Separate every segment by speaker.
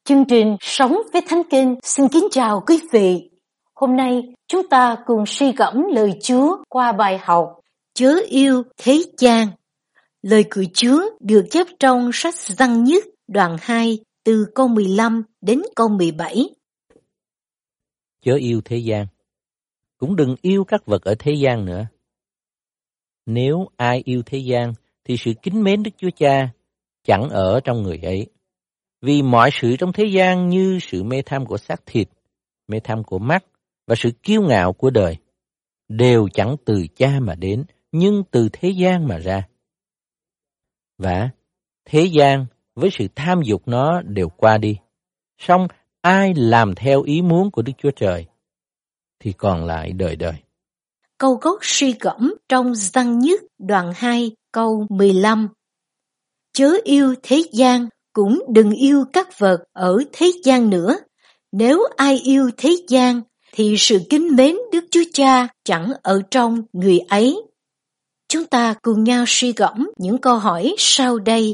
Speaker 1: Chương trình Sống với Thánh Kinh xin kính chào quý vị. Hôm nay chúng ta cùng suy gẫm lời Chúa qua bài học Chớ yêu thế gian. Lời của Chúa được chép trong sách Răng Nhất đoạn 2 từ câu 15 đến câu 17.
Speaker 2: Chớ yêu thế gian, cũng đừng yêu các vật ở thế gian nữa. Nếu ai yêu thế gian thì sự kính mến Đức Chúa Cha chẳng ở trong người ấy. Vì mọi sự trong thế gian như sự mê tham của xác thịt, mê tham của mắt và sự kiêu ngạo của đời đều chẳng từ Cha mà đến, nhưng từ thế gian mà ra. Và thế gian với sự tham dục nó đều qua đi. Song ai làm theo ý muốn của Đức Chúa Trời thì còn lại đời đời.
Speaker 1: Câu gốc suy gẫm trong Răng Nhất đoạn 2 câu 15. Chớ yêu thế gian, cũng đừng yêu các vật ở thế gian nữa. Nếu ai yêu thế gian, thì sự kính mến Đức Chúa Cha chẳng ở trong người ấy. Chúng ta cùng nhau suy gẫm những câu hỏi sau đây.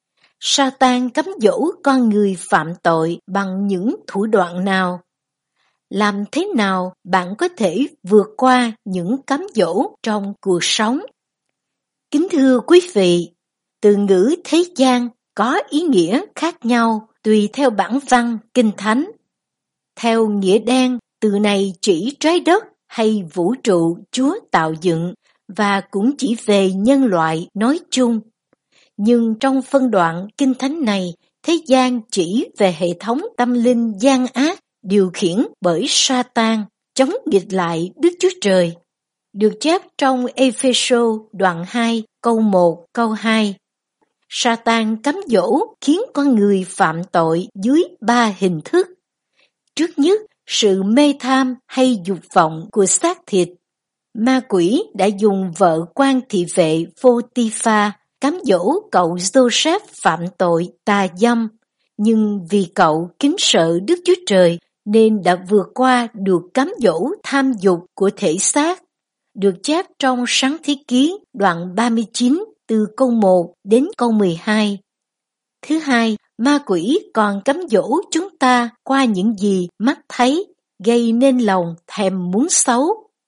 Speaker 1: Sa-tan cám dỗ con người phạm tội bằng những thủ đoạn nào? Làm thế nào bạn có thể vượt qua những cám dỗ trong cuộc sống? Kính thưa quý vị, từ ngữ thế gian có ý nghĩa khác nhau tùy theo bản văn Kinh Thánh. Theo nghĩa đen, từ này chỉ trái đất hay vũ trụ Chúa tạo dựng và cũng chỉ về nhân loại nói chung. Nhưng trong phân đoạn Kinh Thánh này, thế gian chỉ về hệ thống tâm linh gian ác điều khiển bởi Sa-tan, chống nghịch lại Đức Chúa Trời. Được chép trong Ê-phê-sô đoạn 2 câu 1 câu 2. Sa-tan cám dỗ khiến con người phạm tội dưới 3 hình thức. Trước nhất, sự mê tham hay dục vọng của xác thịt. Ma quỷ đã dùng vợ quan thị vệ Phô-ti-pha cám dỗ cậu Giô-sép phạm tội tà dâm, nhưng vì cậu kính sợ Đức Chúa Trời nên đã vượt qua được cám dỗ tham dục của thể xác. Được chép trong Sáng Thế Ký đoạn 39 từ câu 1 đến câu 12. Thứ hai, ma quỷ còn cám dỗ chúng ta qua những gì mắt thấy, gây nên lòng thèm muốn xấu.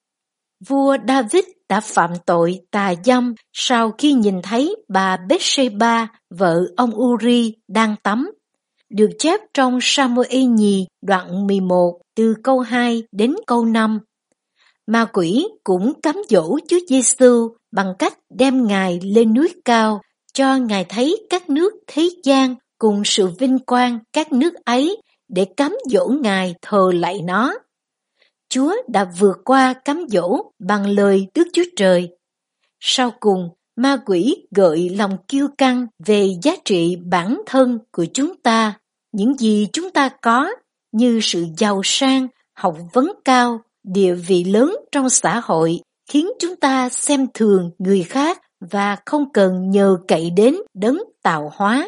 Speaker 1: Vua David đã phạm tội tà dâm sau khi nhìn thấy bà Bết-sê-ba, vợ ông Uri, đang tắm. Được chép trong Sa-mô-ê nhì đoạn 11 từ câu 2 đến câu 5. Ma quỷ cũng cám dỗ Chúa Giê-xu bằng cách đem Ngài lên núi cao, cho Ngài thấy các nước thế gian cùng sự vinh quang các nước ấy để cám dỗ Ngài thờ lạy nó. Chúa đã vượt qua cám dỗ bằng lời Đức Chúa Trời. Sau cùng, ma quỷ gợi lòng kiêu căng về giá trị bản thân của chúng ta, những gì chúng ta có như sự giàu sang, học vấn cao, địa vị lớn trong xã hội khiến chúng ta xem thường người khác và không cần nhờ cậy đến đấng tạo hóa.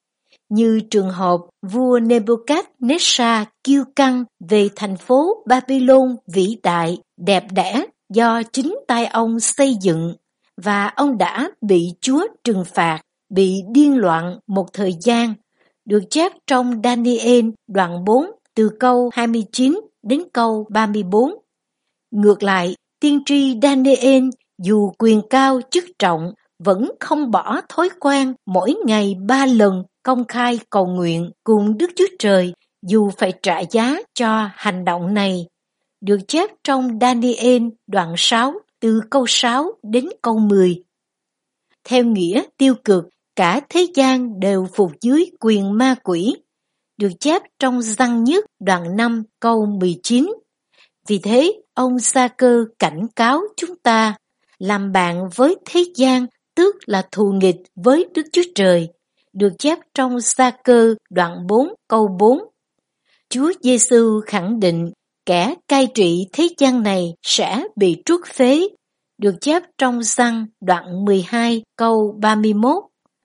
Speaker 1: Như trường hợp vua Nebuchadnezzar kiêu căng về thành phố Babylon vĩ đại, đẹp đẽ do chính tay ông xây dựng, và ông đã bị Chúa trừng phạt, bị điên loạn một thời gian, được chép trong Daniel đoạn 4 từ câu 29 đến câu 34. Ngược lại, tiên tri Daniel dù quyền cao chức trọng vẫn không bỏ thói quen mỗi ngày 3 lần công khai cầu nguyện cùng Đức Chúa Trời dù phải trả giá cho hành động này. Được chép trong Daniel đoạn 6 từ câu 6 đến câu 10. Theo nghĩa tiêu cực, cả thế gian đều phục dưới quyền ma quỷ. Được chép trong Răng Nhất đoạn 5 câu 19. Vì thế, ông Gia-cơ cảnh cáo chúng ta, làm bạn với thế gian tức là thù nghịch với Đức Chúa Trời. Được chép trong Gia-cơ đoạn 4 câu 4. Chúa Giê-xu khẳng định kẻ cai trị thế gian này sẽ bị truất phế. Được chép trong Giăng đoạn 12 câu 31.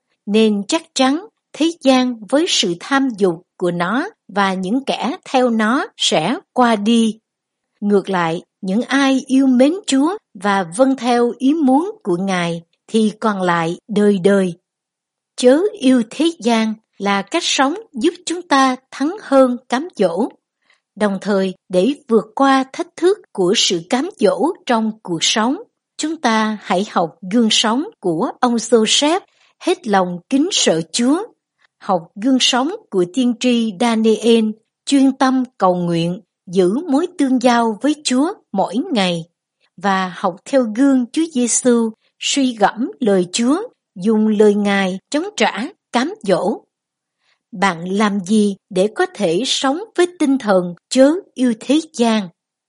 Speaker 1: Nên chắc chắn thế gian với sự tham dục của nó và những kẻ theo nó sẽ qua đi. Ngược lại, những ai yêu mến Chúa và vâng theo ý muốn của Ngài thì còn lại đời đời. Chớ yêu thế gian là cách sống giúp chúng ta thắng hơn cám dỗ. Đồng thời, để vượt qua thách thức của sự cám dỗ trong cuộc sống, chúng ta hãy học gương sống của ông Joseph hết lòng kính sợ Chúa, học gương sống của tiên tri Daniel chuyên tâm cầu nguyện, giữ mối tương giao với Chúa mỗi ngày, và học theo gương Chúa Giêsu suy gẫm lời Chúa, dùng lời Ngài chống trả cám dỗ. Bạn làm gì để có thể sống với tinh thần chớ yêu thế gian?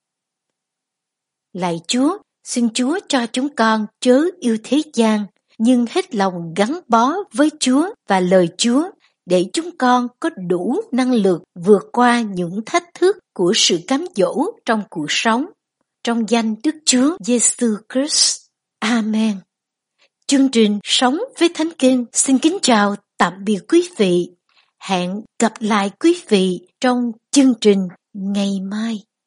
Speaker 1: Lạy Chúa, xin Chúa cho chúng con chớ yêu thế gian, nhưng hết lòng gắn bó với Chúa và lời Chúa, để chúng con có đủ năng lực vượt qua những thách thức của sự cám dỗ trong cuộc sống. Trong danh Đức Chúa Giêsu Christ. Amen. Chương trình Sống với Thánh Kinh xin kính chào tạm biệt quý vị. Hẹn gặp lại quý vị trong chương trình ngày mai.